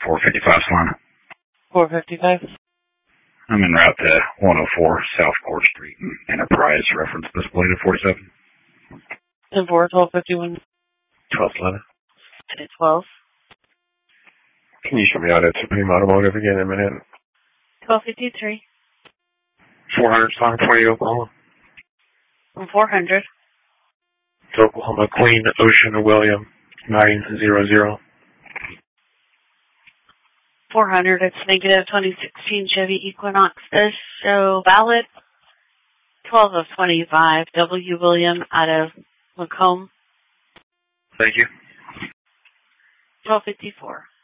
455 Solana. 455. I'm en route to 104 South Court Street. Enterprise reference display to 47. 10-4, 1251. 12 Solana. 12. Can you show me out at Supreme Automotive again in a minute? 1253. 400 Solana 20 Oklahoma. 400. It's Oklahoma Queen Ocean William 900. 400. It's negative 2016 Chevy Equinox. Does show valid 12 of 25. W. William out of Macomb. Thank you. 1254.